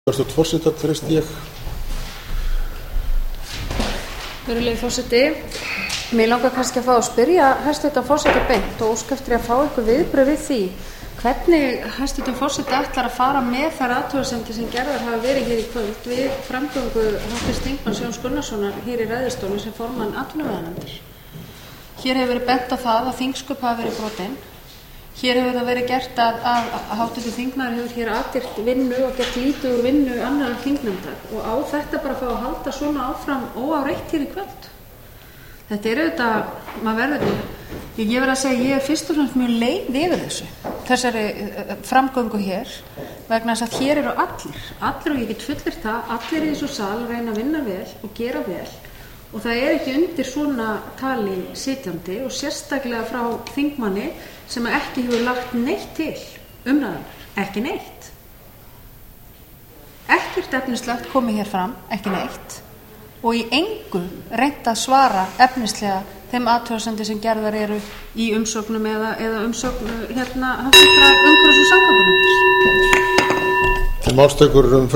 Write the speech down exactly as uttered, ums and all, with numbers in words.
forseta treysti ég. Virðulegi forseti, mig langar kannski að fá að spyrja hæstvirtan forseta beint og óska eftir að fá eitthvað viðbrögð við því hvernig hæstvirtan forseti ætlar að fara með þær athugasemdir sem gerðar hafa verið hér í kvöld við framgöngu háttvirts þingmanns Jóns Gunnarssonar hér í ræðustóli sem formann atvinnuveganefndar. Hér hefur verið bent á það að þingsköp hafa verið brotin. Hér hefur það verið gert að, að, að háttvirtur þingmaður hefur hér aðgert vinnu og gert lítið úr vinnu annarra þingnefndar og á þetta bara að fá að halda svona áfram óáreitt hér í kvöld. Þetta er auðvitað, maður verður, ég verð að segja, ég er fyrst og fremst mjög leið yfir þessu, þessari framgöngu hér, vegna þess að hér eru allir, allir og ég get fullyrt það, allir í þessu sal reyna að vinna vel og gera vel og það er ekki undir svona tali sitjandi og sérstaklega frá þingmanni sem ekki hefur lagt neitt til umræðunar, ekki neitt. Ekkert efnislegt komið hér fram, ekki neitt og í engu reynt að svara efnislega þeim athugasemdir sem gerðar eru í umsögnum eða, eða umsögn hérna háttvirtrar umhverfis- og samgöngunefndar. Til málstekur um